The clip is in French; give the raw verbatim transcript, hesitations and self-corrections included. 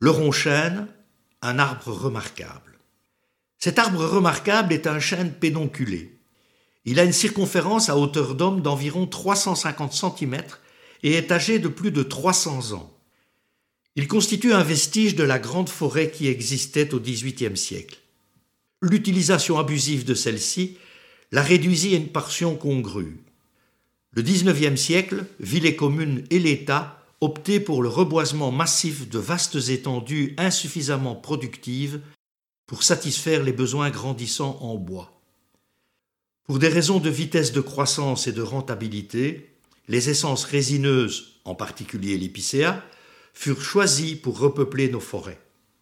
Le ronchêne, un arbre remarquable. Cet arbre remarquable est un chêne pédonculé. Il a une circonférence à hauteur d'homme d'environ trois cent cinquante centimètres et est âgé de plus de trois cents ans. Il constitue un vestige de la grande forêt qui existait au dix-huitième siècle. L'utilisation abusive de celle-ci la réduisit à une portion congrue. Le dix-neuvième siècle vit les communes et l'État opter pour le reboisement massif de vastes étendues insuffisamment productives pour satisfaire les besoins grandissants en bois. Pour des raisons de vitesse de croissance et de rentabilité, les essences résineuses, en particulier l'épicéa, furent choisies pour repeupler nos forêts.